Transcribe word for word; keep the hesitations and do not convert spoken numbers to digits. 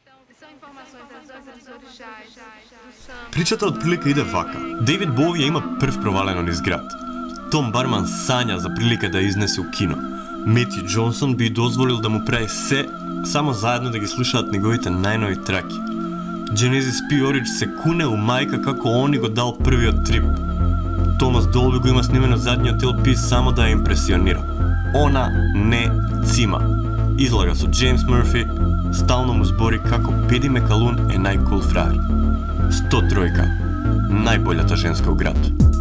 Причата отприлика иде вака. Дейвид Боуи ја има прв провалено низ град. Том Барман сања за прилика да изнесе у кино. Метју Џонсон би дозволил да му прави се, само заедно да ги слушаат неговите најнови траки. Genesis P. Orridge се куне у мајка како они го дал првиот трип. Томас Долби го има снимено задниот Ел Пи само да ја импресионира. Она не цима. Излага со Джеймс Мърфи, стално му збори како Педи Мекалун е најкул фраер. сто тројка, најбољата женска у град.